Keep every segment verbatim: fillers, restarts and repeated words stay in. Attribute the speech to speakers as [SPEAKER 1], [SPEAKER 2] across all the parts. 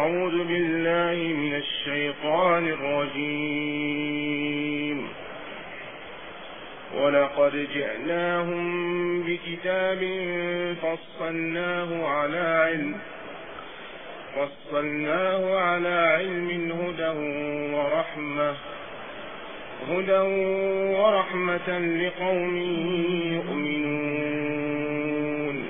[SPEAKER 1] أعوذ بالله من الشيطان الرجيم. ولقد جئناهم بكتاب فصلناه على علم فصلناه على علم هدى ورحمة هدى ورحمة لقوم يؤمنون.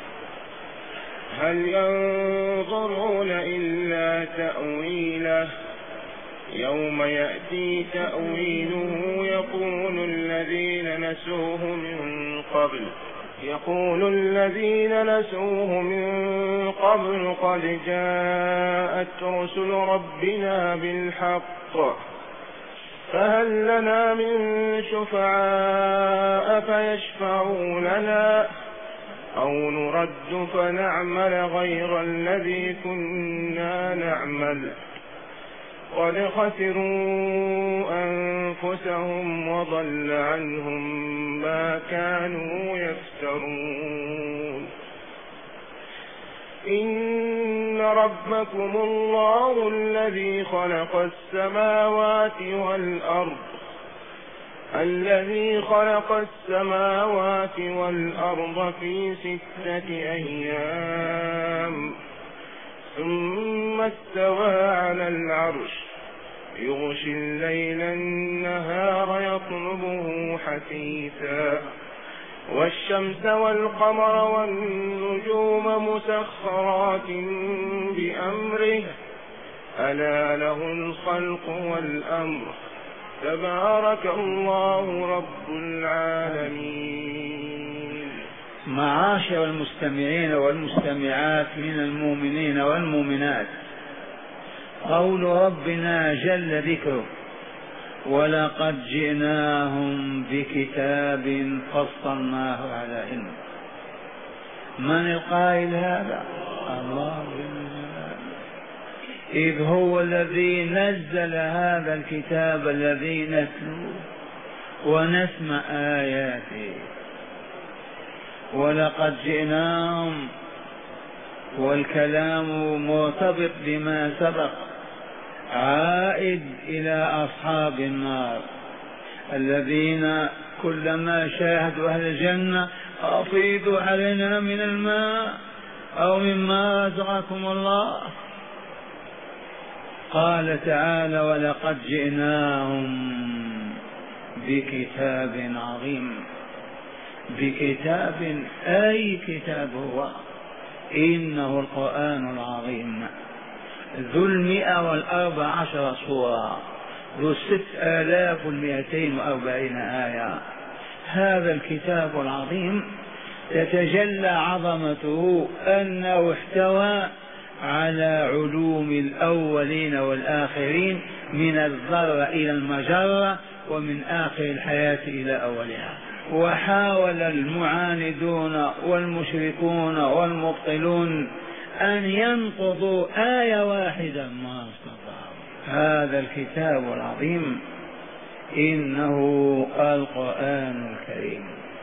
[SPEAKER 1] هل ينظرون إلا تأويله يوم يأتي تأويله يقول الذين نسوه من قبل يقول الذين نسوه من قبل قد جاءت رسل ربنا بالحق فهل لنا من شفعاء فيشفعوا لنا أو نرد فنعمل غير الذي كنا نعمل قد خسروا أنفسهم وضل عنهم ما كانوا يفترون. إن ربكم الله الذي خلق السماوات والأرض الذي خلق السماوات والأرض في ستة أيام ثم استوى على العرش يغشي الليل النهار يطلبه حثيثا والشمس والقمر والنجوم مسخرات بأمره ألا له الخلق والأمر تبارك الله رب العالمين.
[SPEAKER 2] معاشر المستمعين والمستمعات من المؤمنين والمؤمنات، قول ربنا جل ذكره ولقد جئناهم بكتاب فصلناه على علم. من القائل هذا؟ الله إذ هو الذي نزل هذا الكتاب الذي نتلوه ونسمع آياته. ولقد جئناهم والكلام مرتبط بما سبق عائد إلى أصحاب النار الذين كلما شاهدوا أهل الجنة أفيضوا علينا من الماء أو مما رزقكم الله. قال تعالى ولقد جئناهم بكتاب عظيم. بكتاب أي كتاب هو؟ إنه القرآن العظيم ذو المئة والأربع عشر سورة ذو ست آلاف ومئتين وأربعين آية. هذا الكتاب العظيم تتجلى عظمته أنه احتوى على علوم الأولين والآخرين من الذرة إلى المجرة ومن آخر الحياة إلى أولها. وحاول المعاندون والمشركون والمبطلون أن ينقضوا آية واحدة ما استطاعوا. هذا الكتاب العظيم إنه القرآن الكريم.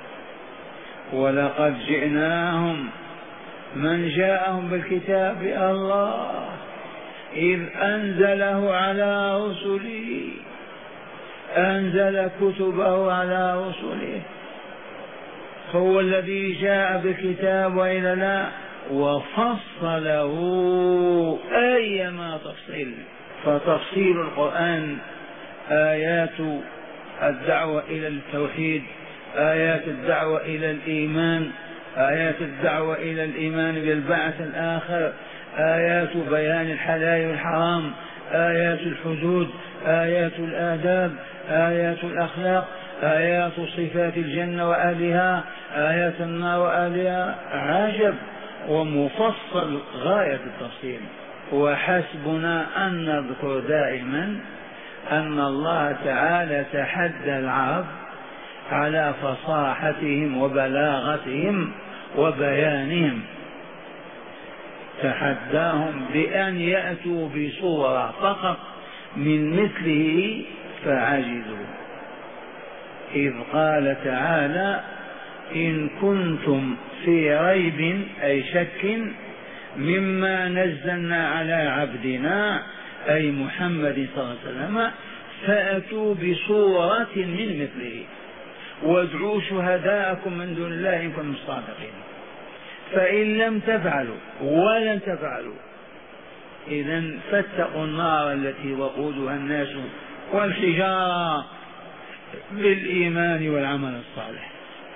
[SPEAKER 2] ولقد جئناهم من جاءهم بالكتاب الله إذ أنزله على رسله أنزل كتبه على رسله. هو الذي جاء بالكتاب وإلا لا وفصله أيما تفصيل. فتفصيل القرآن آيات الدعوة إلى التوحيد، آيات الدعوة إلى الإيمان، آيات الدعوة إلى الإيمان بالبعث الآخر، آيات بيان الحلال والحرام، آيات الحدود، آيات الآداب، آيات الأخلاق، آيات صفات الجنة وأهلها، آيات النار وأهلها. عجب ومفصل غاية التفصيل. وحسبنا أن نذكر دائما أن الله تعالى تحدى العرب على فصاحتهم وبلاغتهم وبيانهم، تحداهم بأن يأتوا بصورة فقط من مثله فعجزوا. إذ قال تعالى إن كنتم في ريب أي شك مما نزلنا على عبدنا أي محمد صلى الله عليه وسلم فأتوا بصورة من مثله وادعوا شهداءكم من دون الله إن كنتم صادقين. فإن لم تفعلوا ولن تفعلوا إذن فاتقوا النار التي وقودها الناس والحجارة بالإيمان والعمل الصالح.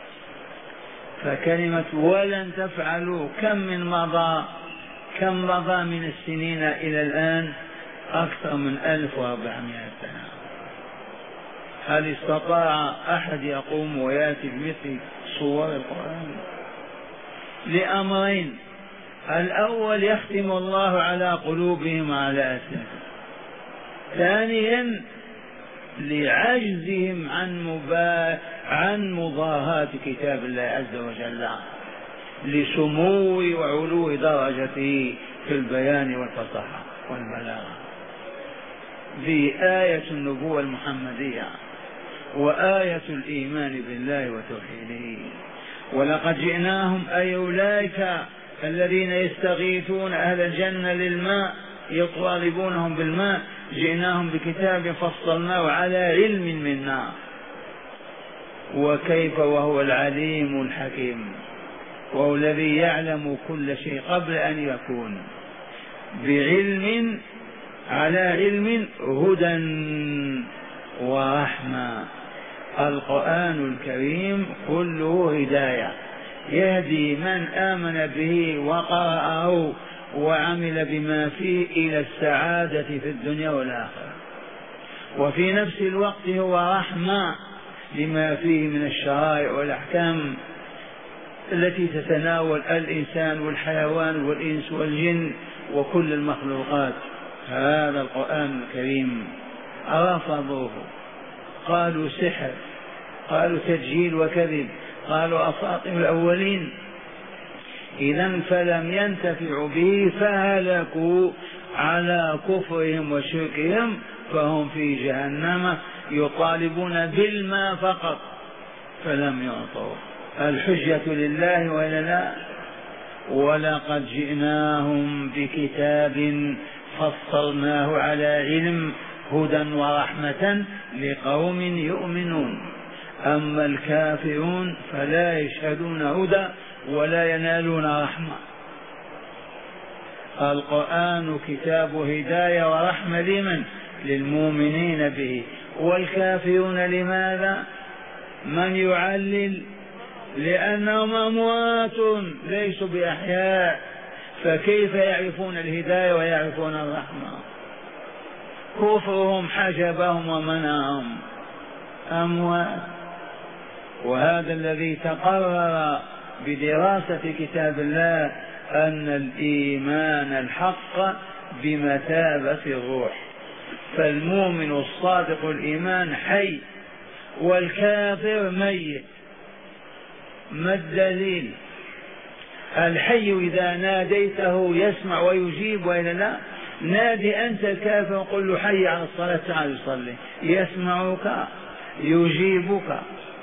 [SPEAKER 2] فكلمة ولن تفعلوا كم من مضى كم مضى من السنين إلى الآن؟ أكثر من ألف وأربعمائة سنة. هل استطاع أحد يقوم ويأتي بمثل صور القرآن؟ لأمرين: الأول يختم الله على قلوبهم وعلى ألسنتهم، ثانيا لعجزهم عن مبا... عن مضاهاة كتاب الله عز وجل لسمو وعلو درجته في البيان والفصاحة والبلاغة. في آية النبوة المحمدية وآية الإيمان بالله وتوحيده. ولقد جئناهم أي أولئك الذين يستغيثون أهل الجنة للماء يطالبونهم بالماء، جئناهم بكتاب فصلناه على علم منا. وكيف وهو العليم الحكيم، وهو الذي يعلم كل شيء قبل أن يكون، بعلم على علم، هدى ورحمة. القرآن الكريم كله هداية، يهدي من آمن به وقرأه وعمل بما فيه إلى السعادة في الدنيا والآخرة، وفي نفس الوقت هو رحمة لما فيه من الشرائع والأحكام التي تتناول الإنسان والحيوان والإنس والجن وكل المخلوقات. هذا القرآن الكريم رفضوه، قالوا سحر، قالوا تسجيل وكذب، قالوا أساطير الأولين. إذن فلم ينتفعوا به فهلكوا على كفرهم وشركهم، فهم في جهنم يطالبون بالماء فقط فلم يعطوا. الحجة لله ولا لا؟ ولقد جئناهم بكتاب فصلناه على علم هدى ورحمة لقوم يؤمنون. أما الكافرون فلا يشهدون هدى ولا ينالون رحمة. القرآن كتاب هداية ورحمة لمن؟ للمؤمنين به. والكافرون لماذا؟ من يعلل؟ لأنهم أموات ليسوا بأحياء، فكيف يعرفون الهداية ويعرفون الرحمة؟ كفرهم حجبهم ومنعهم، أموات. وهذا الذي تقرر بدراسة كتاب الله أن الإيمان الحق بمثابة الروح، فالمؤمن الصادق الإيمان حي والكافر ميت. ما الدليل؟ الحي إذا ناديته يسمع ويجيب وإلا لا؟ نادي أنت الكافر قل له حي على الصلاة تعال يصلي، يسمعك يجيبك.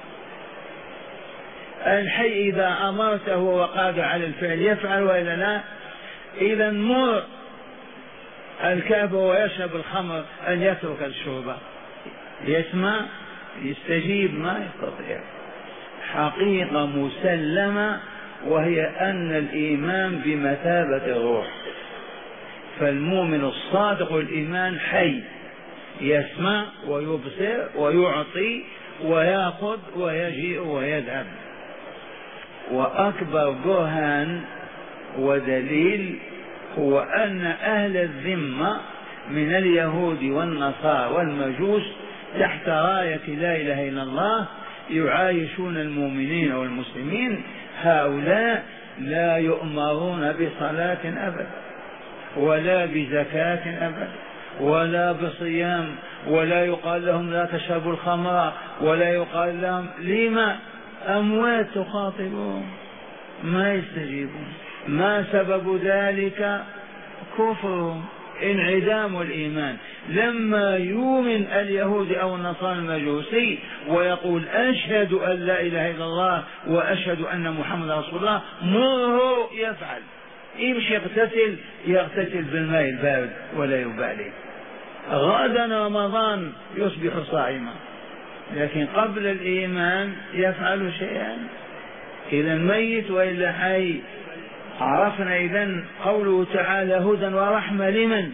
[SPEAKER 2] الحي إذا أمرته وقاد على الفعل يفعل وإلا لا؟ إذا مر الكافر ويشرب الخمر أن يترك الشرب، يسمع يستجيب؟ ما يستطيع. حقيقة مسلمة، وهي أن الإيمان بمثابة الروح، فالمؤمن الصادق الإيمان حي يسمع ويبصر ويعطي ويأخذ ويجيء ويذهب. وأكبر برهان ودليل هو أن أهل الذمة من اليهود والنصارى والمجوس تحت راية لا إله إلا الله يعايشون المؤمنين والمسلمين. هؤلاء لا يؤمرون بصلاة أبدا، ولا بزكاة أبدا، ولا بصيام، ولا يقال لهم لا تشربوا الخمر، ولا يقال لهم لما؟ أموات تخاطبون ما يستجيبون. ما سبب ذلك؟ كفرهم، انعدام الإيمان. لما يؤمن اليهود أو النصارى المجوسي ويقول أشهد أن لا إله إلا الله وأشهد أن محمد رسول الله، مره يفعل. يمشي يغتسل يغتسل بالماء البارد ولا يبالي. غدا رمضان يصبح صائما، لكن قبل الإيمان يفعل شيئا. إذا ميت وإلا حي. عرفنا إذن قوله تعالى هدى ورحمة لمن؟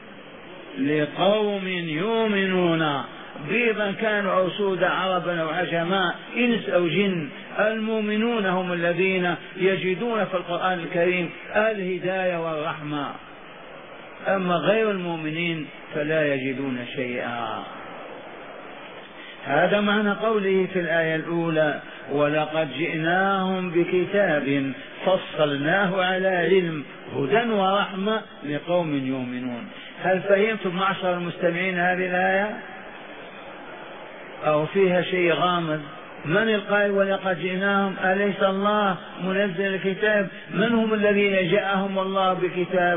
[SPEAKER 2] لقوم يؤمنون، بيضا كانوا أو سودا، عربا أو عجما، إنس أو جن. المؤمنون هم الذين يجدون في القرآن الكريم الهداية والرحمة، أما غير المؤمنين فلا يجدون شيئا. هذا معنى قوله في الآية الأولى ولقد جئناهم بكتاب فصلناه على علم هدى ورحمة لقوم يؤمنون. هل فهمتم معشر المستمعين هذه الآية أو فيها شيء غامض؟ من القائل ولقد جئناهم؟ أليس الله منزل الكتاب؟ من هم الذين جاءهم الله بكتاب؟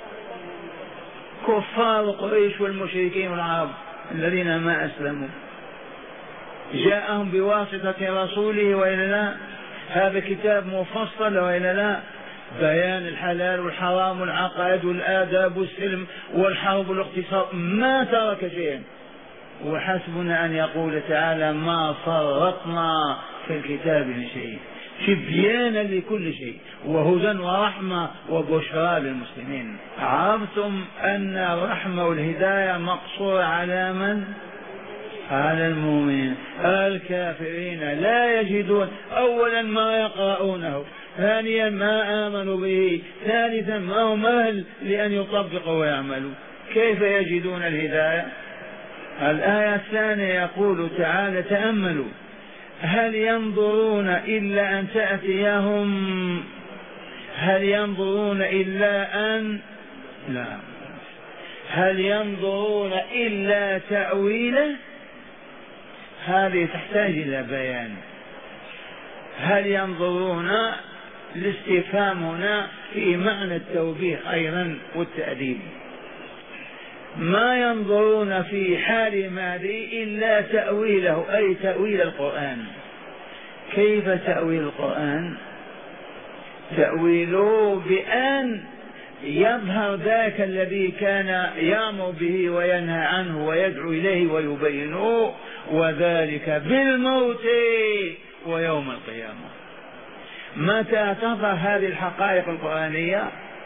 [SPEAKER 2] كفار قريش والمشركين والعرب الذين ما أسلموا، جاءهم بواسطة رسوله وإلا لا؟ هذا كتاب مفصل وإلا لا؟ بيان الحلال والحرام والعقائد والآداب والسلم والحرب والاقتصاد، ما ترك شيئا. وحسبنا أن يقول تعالى ما فرطنا في الكتاب من شيء، تبيانا لكل شيء وهدى ورحمة وبشرى للمسلمين. عرفتم أن الرحمة والهداية مقصورة على من؟ على المؤمنين. الكافرين لا يجدون، أولا ما يقرؤونه، ثانيا ما آمنوا به، ثالثا ما هم أهل لأن يطبقوا ويعملوا، كيف يجدون الهداية؟ الآية الثانية يقول تعالى تأملوا هل ينظرون إلا أن تأتيهم، هل ينظرون إلا أن لا هل ينظرون إلا تأويله؟ هذه تحتاج إلى بيان. هل ينظرون؟ الاستفهام هنا في معنى التوبيخ أيضا والتأديب. ما ينظرون في حال ماضي إلا تأويله، أي تأويل القرآن. كيف تأويل القرآن؟ تأويله بأن يظهر ذاك الذي كان يأمر به وينهى عنه ويدعو إليه ويبينه، وذلك بالموت ويوم القيامة. متى تظهر هذه الحقائق القرآنية؟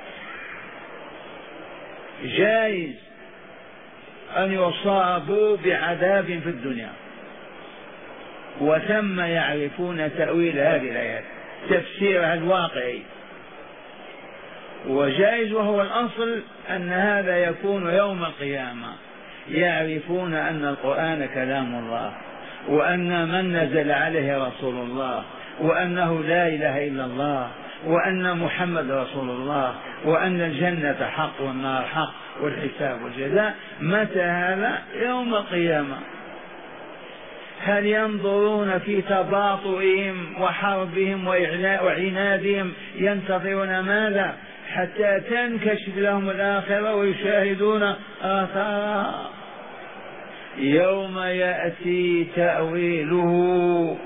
[SPEAKER 2] جائز أن يصابوا بعذاب في الدنيا وثم يعرفون تأويل هذه الآيات تفسيرها الواقعي، وجائز وهو الأصل أن هذا يكون يوم القيامة، يعرفون أن القرآن كلام الله، وأن من نزل عليه رسول الله، وأنه لا إله إلا الله، وأن محمد رسول الله، وأن الجنة حق والنار حق والحساب والجزاء. متى هذا؟ يوم القيامة. هل ينظرون في تباطؤهم وحربهم وعنادهم ينتظرون ماذا؟ حتى تنكشف لهم الآخرة ويشاهدون آثارها. يوم يأتي تأويله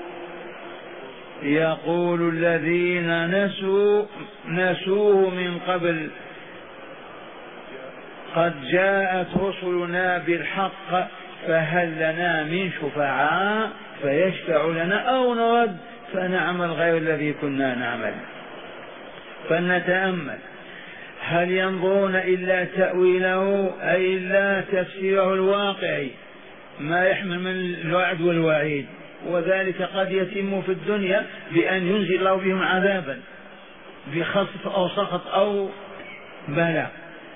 [SPEAKER 2] يقول الذين نسوا نسوه من قبل قد جاءت رسلنا بالحق فهل لنا من شفعاء فيشفع لنا أو نرد فنعمل غير الذي كنا نعمل. فلنتأمل هل ينظرون إلا تأويله أي إلا تفسيره الواقعي ما يحمل من الوعد والوعيد، وذلك قد يتم في الدنيا بأن ينزل الله بهم عذابا بخسف أو سخط أو بلاء،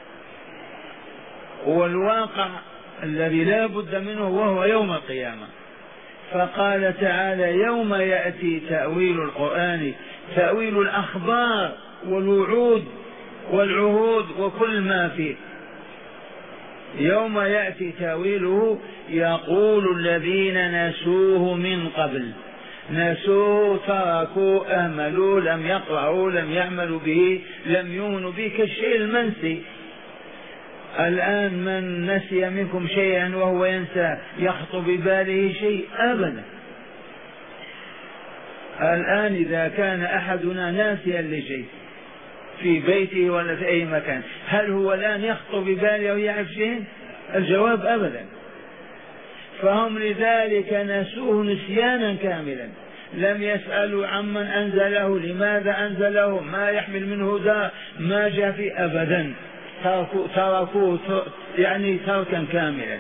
[SPEAKER 2] والواقع الذي لا بد منه وهو يوم القيامة. فقال تعالى يوم يأتي تأويل القرآن، تأويل الأخبار والوعود والعهود وكل ما فيه. يوم يأتي تأويله يقول الذين نسوه من قبل، نسوه تركوا أهملوا لم يقرأوا لم يعملوا به لم يؤمنوا به كالشيء المنسي. الآن من نسي منكم شيئا وهو ينسى يخطر بباله شيء؟ أبدا. الآن إذا كان أحدنا ناسيا لشيء في بيته ولا في أي مكان، هل هو الآن يخطر بباله أو يعرف شيء؟ الجواب أبدا. فهم لذلك نسوه نسيانا كاملا، لم يسألوا عمن أنزله، لماذا أنزله، ما يحمل منه هدى، ما جاء فيه أبدا، تركوه تركو يعني تركا كاملا.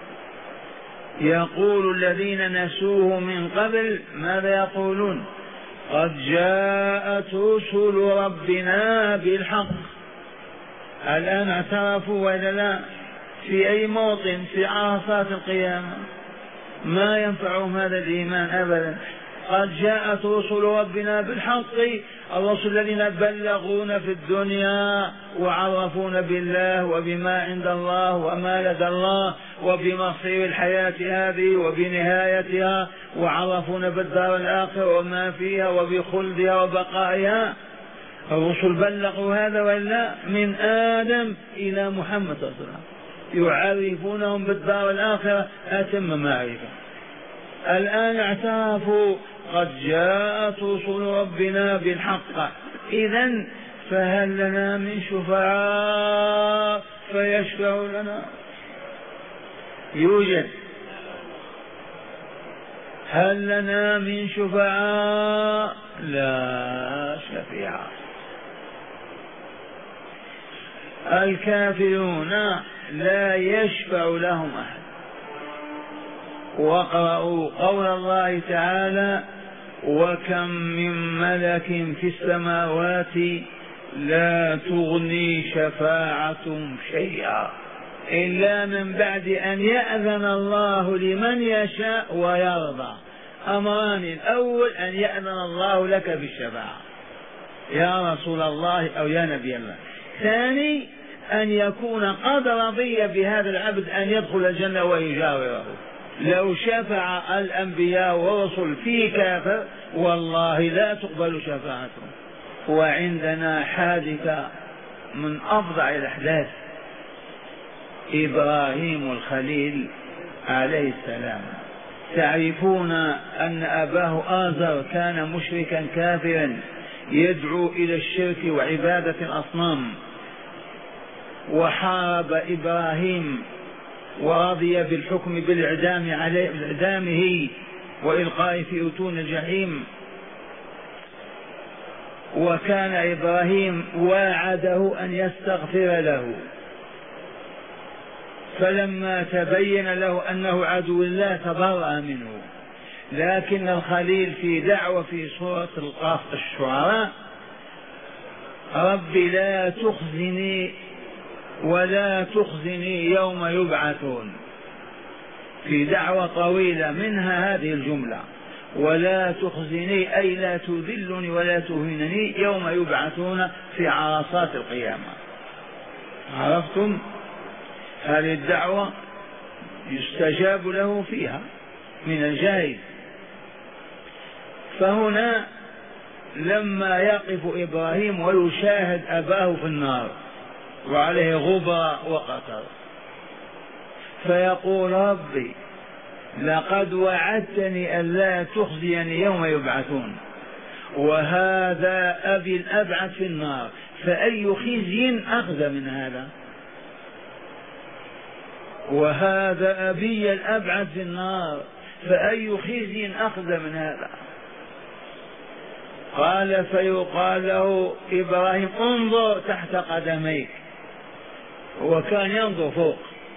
[SPEAKER 2] يقول الذين نسوه من قبل ماذا يقولون؟ قد جاءت رسل ربنا بالحق. الآن اعترفوا ولا لا؟ في أي موطن؟ في عرصات القيامة. ما ينفعهم هذا الإيمان أبدا. قد جاءت رسل ربنا بالحق، الرسل الذين بلغونا في الدنيا وعرفونا بالله وبما عند الله وما لدى الله وبمصير الحياة هذه وبنهايتها، وعرفونا بالدار الآخرة وما فيها وبخلدها وبقائها. الرسل بلغوا هذا ولا؟ من آدم إلى محمد صلى الله عليه وسلم يعرفونهم بالدار الآخرة أتم معرفة. الآن اعترفوا قد جاءت رسل ربنا بالحق، إذن فهل لنا من شفعاء فيشفعوا لنا؟ يوجد. هل لنا من شفعاء؟ لا شفيع. الكافرون لا يشفع لهم أحد. واقرأوا قول الله تعالى: وكم من ملك في السماوات لا تغني شفاعتهم شيئا إلا من بعد أن يأذن الله لمن يشاء ويرضى. أمران: الأول أن يأذن الله لك بالشفاعة يا رسول الله أو يا نبي الله. ثاني أن يكون قد رضي بهذا العبد أن يدخل الجنة ويجاوره. لو شفع الأنبياء والرسل في كافر والله لا تقبل شفاعتهم. وعندنا حادثة من أفظع الأحداث: إبراهيم الخليل عليه السلام. تعرفون أن أباه آزر كان مشركا كافرا يدعو إلى الشرك وعبادة الأصنام، وحارب إبراهيم ورضي بالحكم بالإعدام عليه إعدامه وإلقائه في أتون الجحيم. وكان إبراهيم واعده أن يستغفر له، فلما تبين له أنه عدو الله تبرأ منه. لكن الخليل في دعوة في سورة القاف الشعراء: رب لا تخزني ولا تخزني يوم يبعثون، في دعوة طويلة منها هذه الجملة: ولا تخزني أي لا تذلني ولا تهينني يوم يبعثون في عرصات القيامة. عرفتم؟ هذه الدعوة يستجاب له فيها من الجاهل. فهنا لما يقف إبراهيم ويشاهد أباه في النار وعليه غبار وقطر، فيقول: ربي لقد وعدتني ألا تخزيني يوم يبعثون، وهذا أبي الأبعد في النار، فأي خزي أخذ من هذا؟ وهذا أبي الأبعد في النار، فأي خزي أخذ من هذا؟ قال: فيقال له: إبراهيم انظر تحت قدميك. وكان ينظر فوق،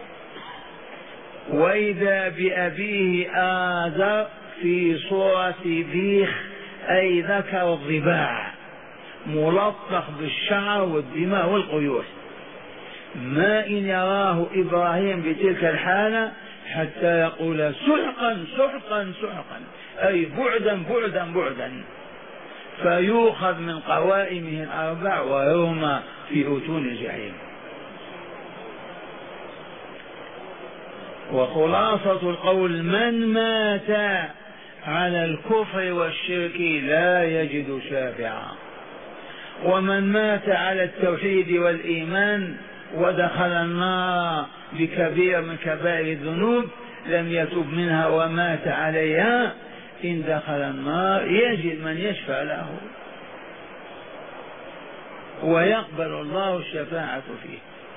[SPEAKER 2] وإذا بأبيه آزر في صورة بيخ أي ذكر الضباع ملطخ بالشعر والدماء والقيوس. ما إن يراه إبراهيم بتلك الحالة حتى يقول: سحقا سحقا سحقا، أي بعدا بعدا بعدا، فيؤخذ من قوائمه الأربع ويرمى في أتون الجحيم. وخلاصة القول: من مات على الكفر والشرك لا يجد شافعا، ومن مات على التوحيد والإيمان ودخل النار بكبير من كبائر الذنوب لم يتب منها ومات عليها، إن دخل النار يجد من يشفع له. ويقبل الله الشفاعة فيه.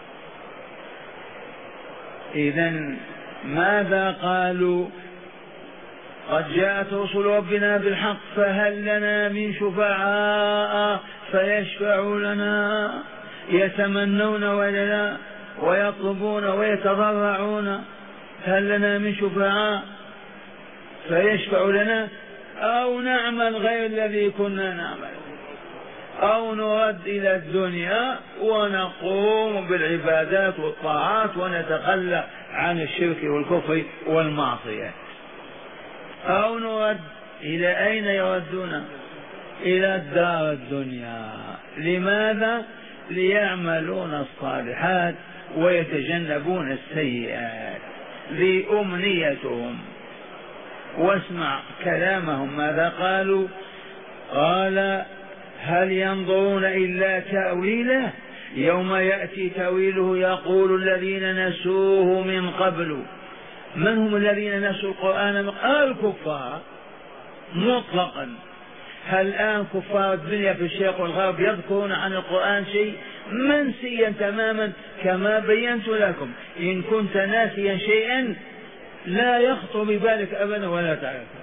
[SPEAKER 2] إذن ماذا قالوا؟ قد جاءت رسل ربنا بالحق فهل لنا من شفعاء فيشفعوا لنا. يتمنون ولا ويطلبون ويتضرعون هل لنا من شفعاء فيشفعوا لنا أو نعمل غير الذي كنا نعمل أو نرد إلى الدنيا ونقوم بالعبادات والطاعات ونتخلى عن الشرك والكفر والمعصية، أو نرد إلى أين يردون؟ إلى الدار الدنيا. لماذا؟ ليعملون الصالحات ويتجنبون السيئات. لأمنيتهم. واسمع كلامهم ماذا قالوا؟ قال هل ينظرون إلا تأويله يوم يأتي تأويله يقول الذين نسوه من قبل. من هم الذين نسوا القرآن؟ الكفار مطلقا. هل الآن كفار الدنيا في الشرق والغرب يذكرون عن القرآن شيء؟ منسيا تماما كما بينت لكم. إن كنت ناسيا شيئا لا يخطر ببالك أبدا ولا تعرفه،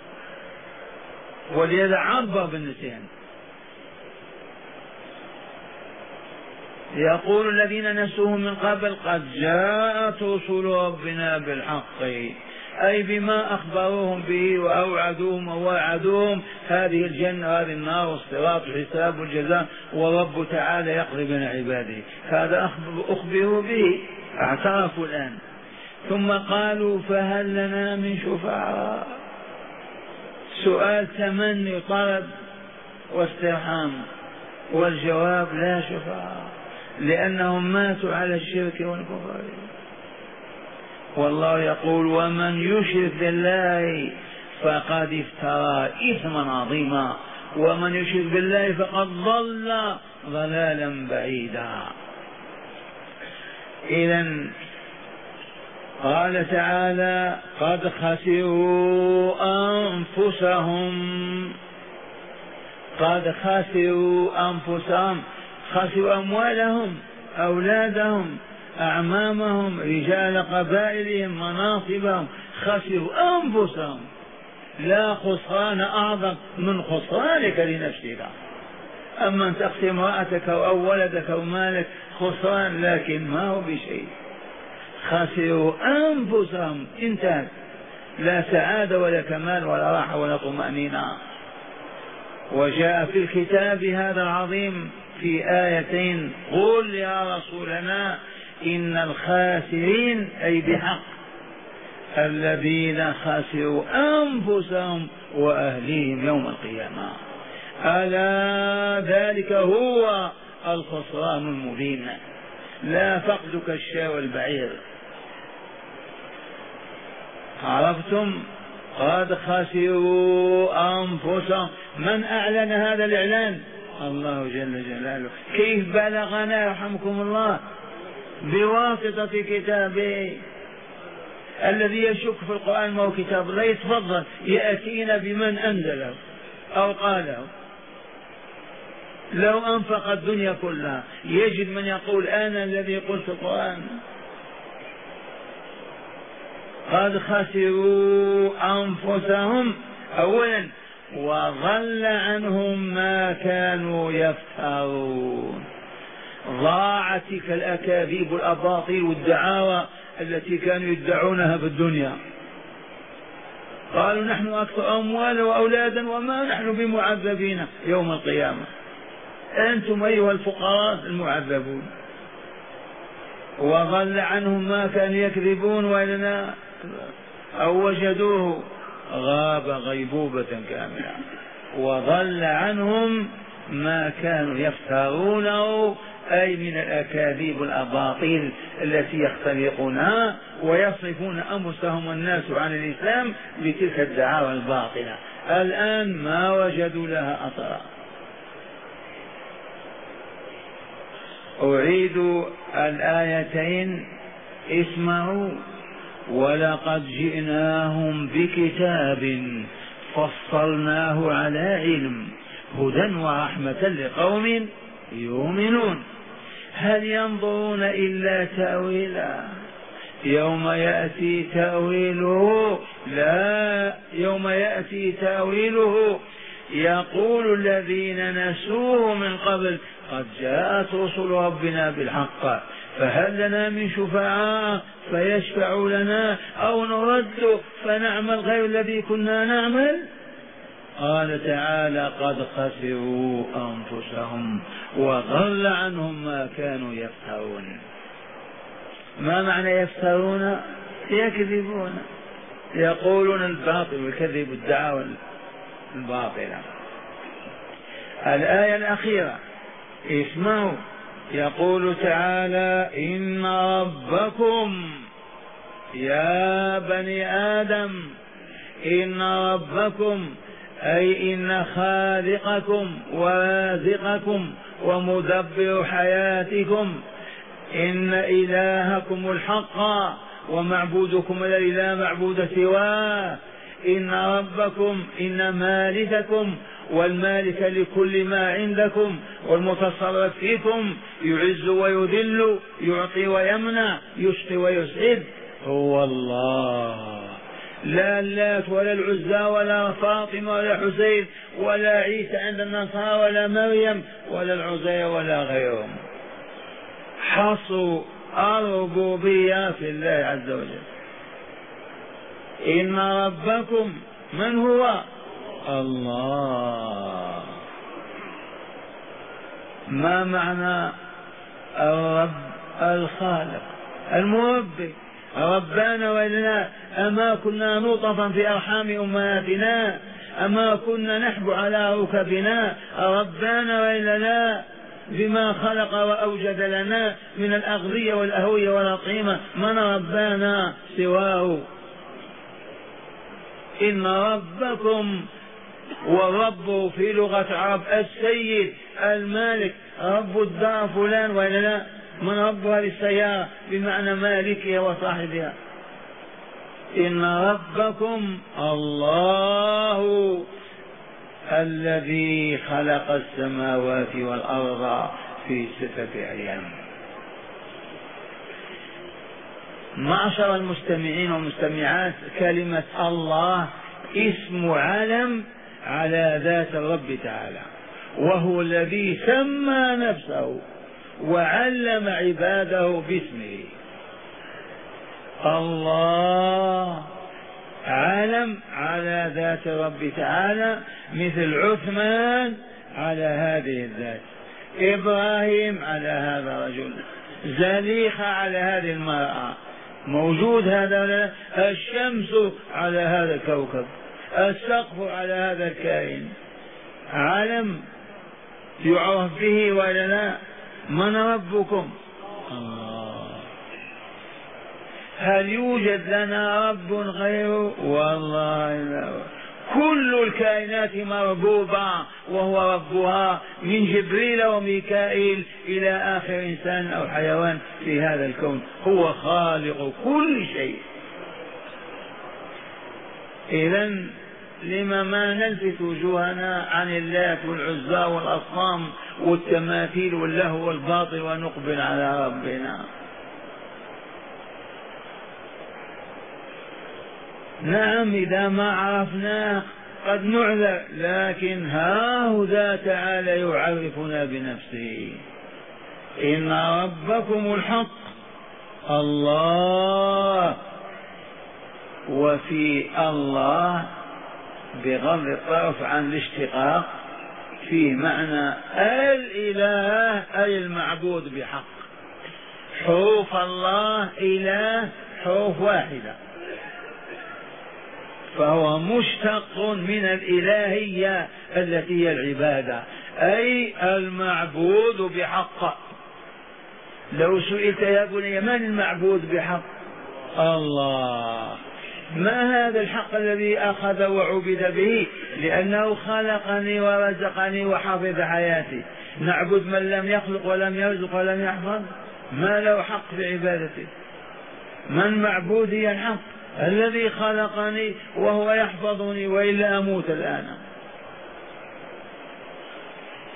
[SPEAKER 2] ولذا عبر بالنسيان. يقول الذين نسوه من قبل قد جاءت رسل ربنا بالحق، أي بما أخبروهم به وأوعدوهم وواعدوهم هذه الجنة وهذه النار والصراط والحساب والجزاء ورب تعالى يقضي بين عباده. هذا أخبروا به، اعترفوا الآن. ثم قالوا فهل لنا من شفعاء؟ سؤال تمني طلب واسترحام، والجواب لا شفعاء، لأنهم ماتوا على الشرك والكفر. والله يقول ومن يشرك بالله فقد افترى إثما عظيما ومن يشرك بالله فقد ضل ضلالا بعيدا. إذن قال تعالى قد خسروا أنفسهم، قد خسروا أنفسهم، خسروا أموالهم، أولادهم، أعمامهم، رجال قبائلهم، مناصبهم، خسروا أنفسهم. لا خسران أعظم من خسرانك لنفسك. أما أن تخسر امرأتك أو ولدك أو مالك خسران، لكن ما هو بشيء. خسروا أنفسهم، انتهت. لا سعادة ولا كمال ولا راحة ولا طمأنينة. وجاء في الكتاب هذا العظيم في آيتين قل يا رسولنا إن الخاسرين أي بحق الذين خسروا أنفسهم وأهليهم يوم القيامة. ألا ذلك هو الخسران المبين، لا فقدك الشاة والبعير. عرفتم؟ قد خسروا أنفسهم. من أعلن هذا الإعلان؟ الله جل جلاله. كيف بلغنا يرحمكم الله؟ بواسطة كتابه. الذي يشك في القرآن ما هو كتاب الله يتفضل يأتينا بمن أنزله أو قاله. لو أنفق الدنيا كلها يجد من يقول أنا الذي قلت القرآن. قد خسروا أنفسهم أولا وضل عنهم ما كانوا يفترون. ضاعت تلك الأكاذيب والأباطيل والدعاوى التي كانوا يدعونها بالدنيا. قالوا نحن أكثر أموالا وأولادا وما نحن بمعذبين يوم القيامة. أنتم أيها الفقراء المعذبون. وضل عنهم ما كانوا يكذبون ولنا أو وجدوه غاب غيبوبة كاملة. وضل عنهم ما كانوا يفترونه أي من الأكاذيب الأباطيل التي يختلقونها ويصرفون أنفسهم الناس عن الإسلام بتلك الدعاوى الباطلة. الآن ما وجدوا لها أثرا. أعيد الآيتين اسمعوا ولقد جئناهم بكتاب فصلناه على علم هدى ورحمة لقوم يؤمنون. هل ينظرون إلا تأويلا يوم يأتي تأويله؟ لا، يوم يأتي تأويله يقول الذين نسوه من قبل قد جاءت رسل ربنا بالحق فهل لنا من شفعاء فيشفعوا لنا أو نرد فنعمل غير الذي كنا نعمل. قال تعالى قد خسروا أنفسهم وضل عنهم ما كانوا يفترون. ما معنى يفترون؟ يكذبون، يقولون الباطل والكذب والدعاوى الباطلة. الآية الأخيرة اسمعوا، يقول تعالى إن ربكم يا بني آدم إن ربكم أي إن خالقكم ورازقكم ومدبر حياتكم إن إلهكم الحق ومعبودكم الذي لا معبود سواه. إن ربكم إن مالككم والمالك لكل ما عندكم والمتصرف فيكم يعز ويذل يعطي ويمنع يشقي ويسعد هو الله، لا اللات ولا العزى ولا فاطمة ولا حسين ولا عيسى عند النصارى ولا مريم ولا العزى ولا غيرهم. حصوا الربوبية في الله عز وجل. إن ربكم من هو؟ الله. ما معنى الرب؟ الخالق المربي. ربنا ولنا أما كنا نطفا في أرحام أمهاتنا أما كنا نحبو على ركبنا ربنا ولنا بما خلق وأوجد لنا من الأغذية والأهوية والأطعمة من ربنا سواه. إن ربكم والرب في لغة العرب السيد المالك، رب الدار فلان ولا لا؟ من رب هذه السيارة بمعنى مالكها وصاحبها. إن ربكم الله الذي خلق السماوات والأرض في ستة أيام. معشر المستمعين والمستمعات، كلمة الله اسم علم على ذات الرب تعالى، وهو الذي سمى نفسه وعلم عباده باسمه. الله علم على ذات الرب تعالى، مثل عثمان على هذه الذات، إبراهيم على هذا الرجل، زليخة على هذه المرأة، موجود هذا، الشمس على هذا الكوكب، السقف على هذا الكائن، علم يعرف به ولا لا؟ من ربكم؟ الله. هل يوجد لنا رب غيره؟ والله لا. كل الكائنات مربوبة وهو ربها، من جبريل وميكائيل إلى آخر إنسان أو حيوان في هذا الكون، هو خالق كل شيء. إذن لما ما نلفت وجوهنا عن اللات والعزى والأصنام والتماثيل واللهو والباطل ونقبل على ربنا؟ نعم إذا ما عرفناه قد نعذر، لكن هاهذا تعالى يعرفنا بنفسه. إن ربكم الحق الله. وفي الله بغض الطرف عن الاشتقاق فيه معنى الإله أي المعبود بحق. حروف الله إله حروف واحدة، فهو مشتق من الإلهية التي هي العبادة، أي المعبود بحق. لو سئلت يا بني من المعبود بحق؟ الله. ما هذا الحق الذي أخذ وعبد به؟ لأنه خلقني ورزقني وحفظ حياتي. نعبد من لم يخلق ولم يرزق ولم يحفظ؟ ما له حق في عبادته. من معبودي الحق؟ الذي خلقني وهو يحفظني وإلا أموت الآن.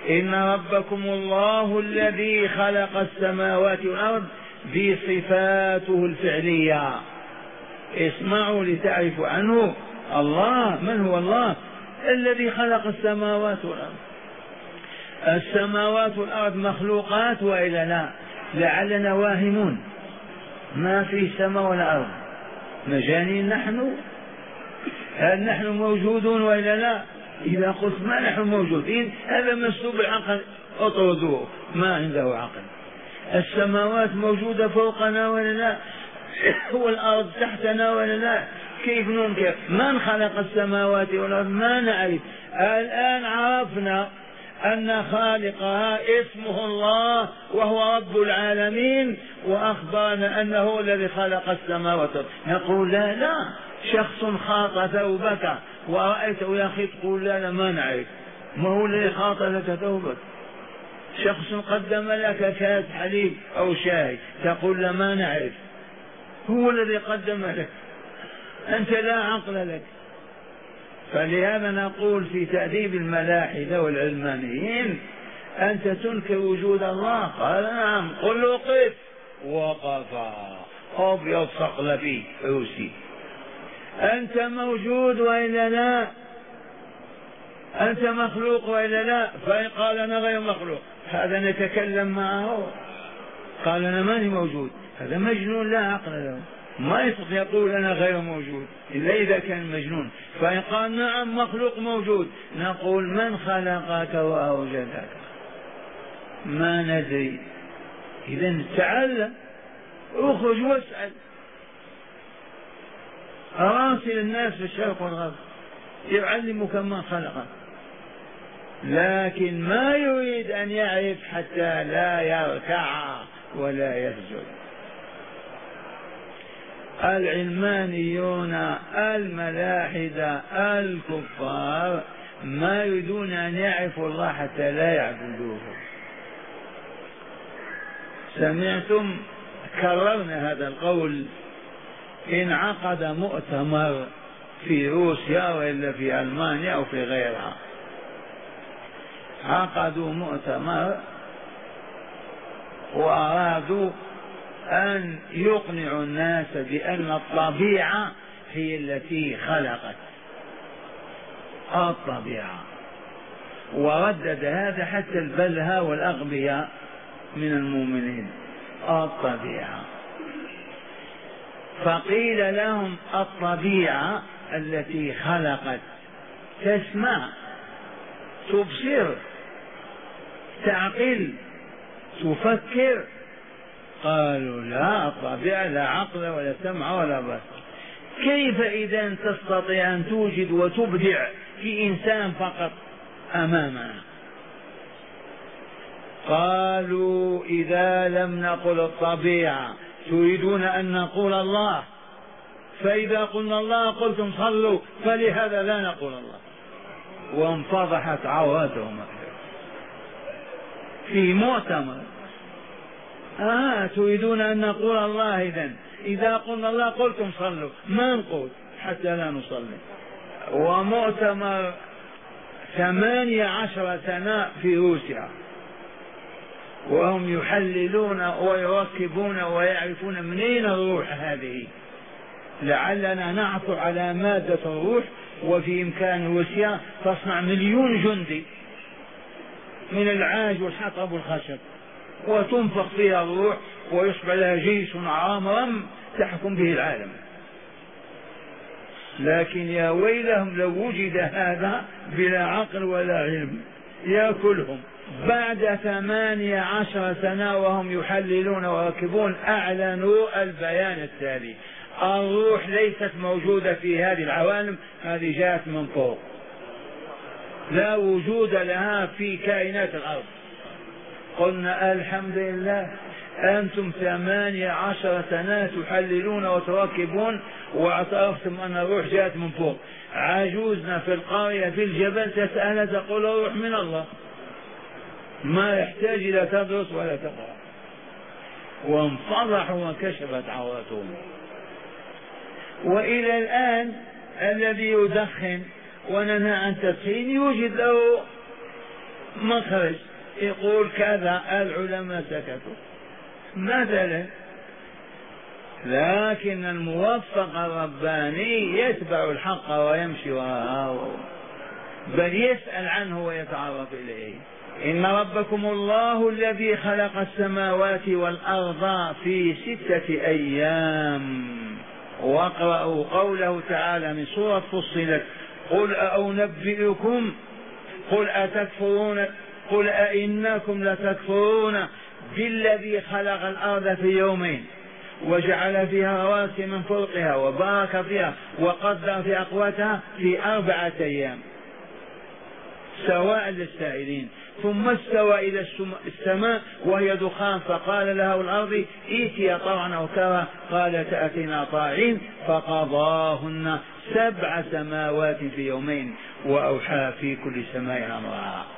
[SPEAKER 2] إن ربكم الله الذي خلق السماوات والأرض بصفاته الفعلية. اسمعوا لتعرفوا عنه. الله من هو الله؟ الذي خلق السماوات والأرض. السماوات والأرض مخلوقات وإلا لا؟ لعلنا واهمون، ما في سماء ولا أرض، مجانين نحن. هل نحن موجودون وإلا لا؟ إذا قلت ما نحن موجودين هذا مسلوب العقل، اطردوه، ما عنده عقل. السماوات موجودة فوقنا ولا لا؟ والأرض تحتنا ولا لا؟ كيف ننكر؟ من خلق السماوات والأرض؟ ما نعرف. الآن عرفنا أن خالقها اسمه الله وهو رب العالمين، وأخبرنا أنه الذي خلق السماوات. نقول لا لا، شخص خاط ثوبك ورأيته يا أخي تقول لا لا ما نعرف، ما هو الذي خاط لك ثوبك؟ شخص قدم لك كاس حليب أو شاي تقول لا ما نعرف، هو الذي قدم لك، أنت لا عقل لك. فلهذا نقول في تأديب الملاحدة والعلمانيين أنت تنكر وجود الله؟ قال نعم. قل له قف، وقف أبيض صقلبي روسي. أنت موجود وإلا لا؟ أنت مخلوق وإلا لا؟ فإن قال أنا غير مخلوق هذا نتكلم معه. قال أنا ماني موجود، هذا مجنون لا عقل له، ما يستطيع يقول أنا غير موجود إلا إذا كان مجنون. فإن قال نعم مخلوق موجود نقول من خلقك وأوجدك؟ ما ندري. إذن تعلم، اخرج واسأل، أراسل الناس في الشرق والغرب يعلمك من خلقك، لكن ما يريد أن يعرف حتى لا يركع ولا يسجد. العلمانيون الملاحدة الكفار ما يريدون أن يعرفوا الله حتى لا يعبدوه. سمعتم كررنا هذا القول. انعقد مؤتمر في روسيا وإلا في ألمانيا أو في غيرها، عقدوا مؤتمر وأرادوا أن يقنعوا الناس بأن الطبيعة هي التي خلقت الطبيعة، وردد هذا حتى البلهى والأغبياء من المؤمنين الطبيعة. فقيل لهم الطبيعة التي خلقت تسمع، تبصر، تعقل، تفكر. قالوا لا، الطبيعة لا عقل ولا سمع ولا بصر. كيف إذا تستطيع أن توجد وتبدع في إنسان فقط أمامنا؟ قالوا إذا لم نقل الطبيعة تريدون أن نقول الله، فإذا قلنا الله قلتم صلوا، فلهذا لا نقول الله. وانفضحت عوراتهم في مؤتمر. آه تريدون أن نقول الله، إذن إذا قلنا الله قلتم صلوا، ما نقول حتى لا نصلي. ومؤتمر ثمانية عشر سنة في روسيا وهم يحللون ويركبون ويعرفون منين الروح هذه، لعلنا نعثر على مادة الروح، وفي إمكان روسيا تصنع مليون جندي من العاج والحطب والخشب وتنفخ فيها الروح ويصبح لها جيش عامرا تحكم به العالم. لكن يا ويلهم لو وجد هذا بلا عقل ولا علم يأكلهم. بعد ثمانية عشر سنة وهم يحللون ويركبون أعلنوا البيان التالي: الروح ليست موجودة في هذه العوالم، هذه جاءت من فوق، لا وجود لها في كائنات الأرض. قلنا الحمد لله، أنتم ثمانية عشر سنة تحللون وتركبون واعترفتم أن الروح جاءت من فوق. عجوزنا في القرية في الجبل تسأل تقول الروح من الله، ما يحتاج إلى تدرس ولا تقرأ. وانفضحوا وكشفت عورتهم. وإلى الآن الذي يدخن وننهى عن تدخين يوجد له مخرج يقول كذا، العلماء سكتوا مثلا. لكن الموفق الرباني يتبع الحق ويمشي وراءه، بل يسأل عنه ويتعرف إليه. إن ربكم الله الذي خلق السماوات والأرض في ستة أيام. واقرأوا قوله تعالى من سورة فصلت: قل أنبئكم قل أتكفرون قل أئنكم لتكفرون بالذي خلق الأرض في يومين وجعل فيها رواسي من فوقها وبارك فيها وقدر في أقواتها في أربعة أيام سواء للسائلين. ثم استوى إلى السماء وهي دخان فقال لها والأرض ائتيا طوعا أو كرها قالت أتينا طاعين فقضاهن سبع سماوات في يومين وأوحى في كل سماء أمرها.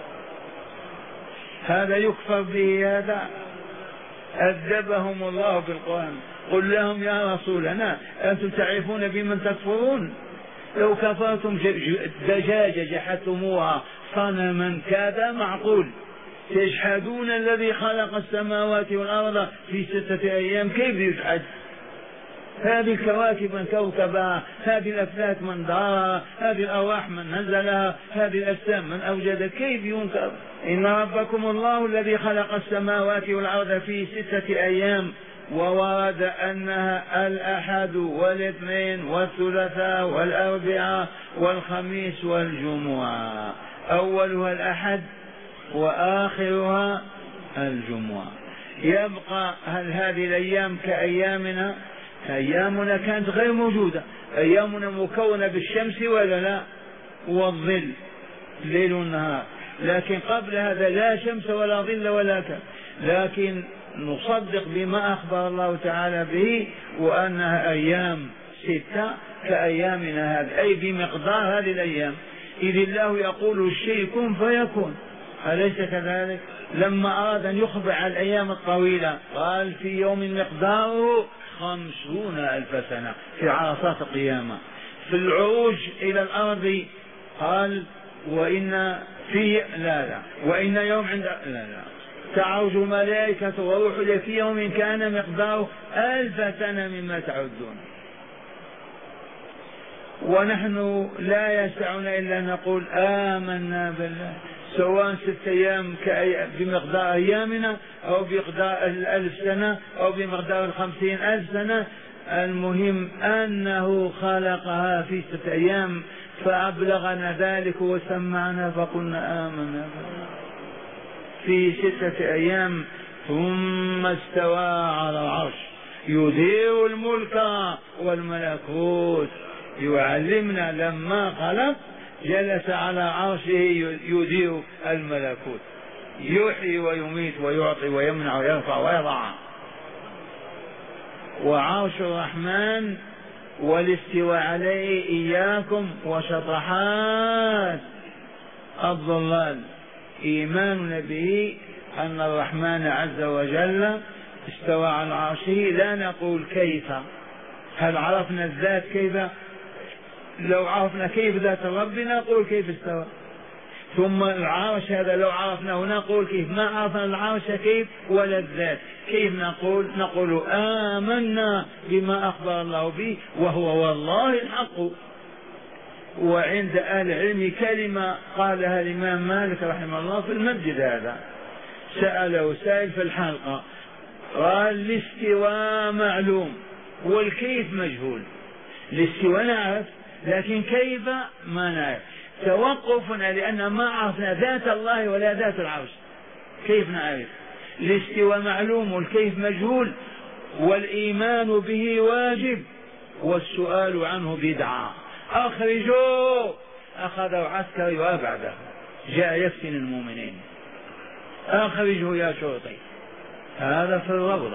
[SPEAKER 2] هذا يكفر به؟ هذا أدبهم الله في القرآن. قل لهم يا رسولنا أنتم تعرفون بمن تكفرون؟ لو كفرتم دجاجة جحدتموها صنما كذا معقول، تجحدون الذي خلق السماوات والأرض في ستة أيام، كيف يجحد؟ هذه الكواكب من كوكبها، هذه الأفلاك من دارها، هذه الأرواح من نزلها، هذه الأجسام من أوجد، كيف ينكر؟ إن ربكم الله الذي خلق السماوات والأرض في ستة أيام. وورد أنها الأحد والاثنين والثلاثاء والأربعاء والخميس والجمعة، أولها الأحد وآخرها الجمعة. يبقى هل هذه الأيام كأيامنا؟ أيامنا كانت غير موجودة، أيامنا مكونة بالشمس ولا لا، والظل ليل والنهار، لكن قبل هذا لا شمس ولا ظل ولا كان. لكن نصدق بما أخبر الله تعالى به وأنها أيام ستة كأيامنا هذه، أي بمقدار هذه الأيام. إذ الله يقول الشيء كن فيكون، أليس كذلك؟ لما أراد أن يخبر عن الأيام الطويلة قال في يوم مقداره خمسون ألف سنة في عرصات القيامة. في العروج إلى الأرض قال وإن في لا لا وإن يوم عند لا لا تعرج الملائكة وروح في يوم كان مقداره ألف سنة مما تعدون. ونحن لا يسعنا إلا نقول آمنا بالله، سواء ست أيام بمقدار أيامنا أو بمقدار الألف سنة أو بمقدار الخمسين ألف سنة، المهم أنه خلقها في ستة أيام فأبلغنا ذلك وسمعنا فقلنا آمنا بالله في ستة أيام. ثم استوى على العرش يدير الملك والملكوت. يعلمنا لما خلق جلس على عرشه يدير الملكوت، يحيي ويميت ويعطي ويمنع ويرفع ويضع. وعرش الرحمن والاستواء عليه إياكم وشطحات الضلال إيماننا به أن الرحمن عز وجل استوى على عرشه. لا نقول كيف، هل عرفنا الذات كيف؟ لو عرفنا كيف ذات ربنا نقول كيف استوى. ثم العرش هذا لو عرفناه نقول كيف. ما عرفنا العرش كيف ولا الذات كيف نقول؟ نقول آمنا بما أخبر الله به وهو والله الحق. وعند أهل العلم كلمة قالها الإمام مالك رحمه الله في المسجد هذا، سأله سائل في الحلقة قال الاستواء معلوم والكيف مجهول. الاستواء نعرف لكن كيف ما نعرف. توقفنا لأن ما عرفنا ذات الله ولا ذات العرش، كيف نعرف؟ الاستواء معلوم والكيف مجهول، والإيمان به واجب والسؤال عنه بدعة. أخرجوا أخذوا عسكري وأبعده جاء يفتن المؤمنين، أخرجوا يا شرطي. هذا في الروضة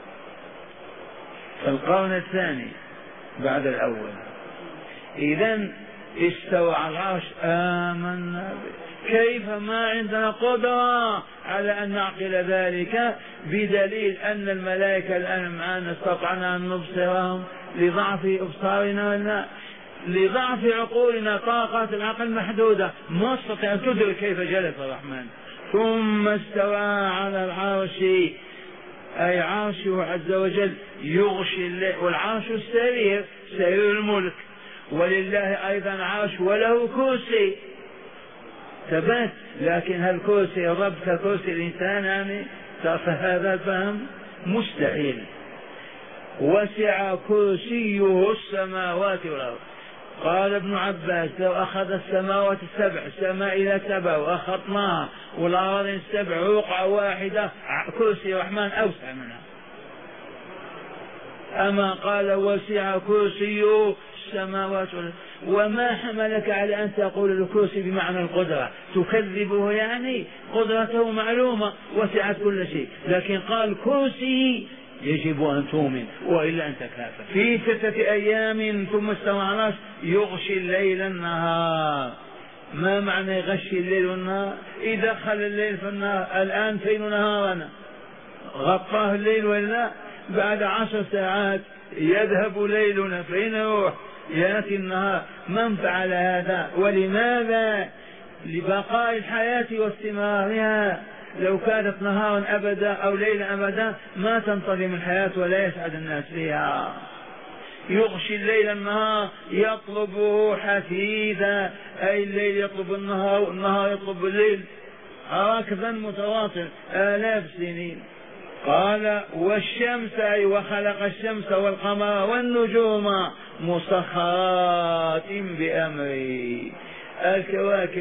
[SPEAKER 2] في القرن الثاني بعد الأول. إذن استوى على العرش آمنا به. كيف ما عندنا قدرة على أن نعقل ذلك بدليل أن الملائكة الآن معنا استطعنا أن نبصرهم لضعف أبصارنا ولا لضعف عقولنا، طاقات العقل محدودة، ما تستطيع أن تدرك كيف جلس الرحمن. ثم استوى على العرش، أي عرشه عز وجل يغشي الليل، والعرش السرير، سرير الملك، ولله أيضا عرش وله كرسي ثبات، لكن هل كرسي الرب ككرسي الإنسان؟ يعني فهذا الفهم مستحيل. وسع كرسيه السماوات والأرض. قال ابن عباس لو أخذ السماوات السبع، السماء إلى سبع وأخطناها، والأرض السبع رقعة واحدة، كرسي الرحمن أوسع منها. أما قال وسع كرسيه السماوات والأرض. وما حملك على أن تقول الكرسي بمعنى القدرة؟ تكذبه يعني؟ قدرته معلومة وسعت كل شيء، لكن قال كرسي يجب أن تؤمن وإلا أن تكافر. في ستة أيام ثم استوى على العرش يغشي الليل النهار. ما معنى يغشي الليل والنهار؟ إذا دخل الليل في النهار، الآن فين نهارنا؟ غطاه الليل ولا بعد عشر ساعات يذهب ليلنا، فين يروح؟ يأتي النهار. من فعل هذا؟ ولماذا؟ لبقاء الحياة واستمرارها. لو كانت نهارا أبدا أو ليلا أبدا ما تنتظم الحياة ولا يسعد الناس فيها. يغشي الليل النهار يطلبه حثيثا، أي الليل يطلب النهار والنهار يطلب الليل، ركضا متواصل آلاف سنين. قال والشمس، أي وخلق الشمس والقمر والنجوم مسخرات بأمره. الكواكب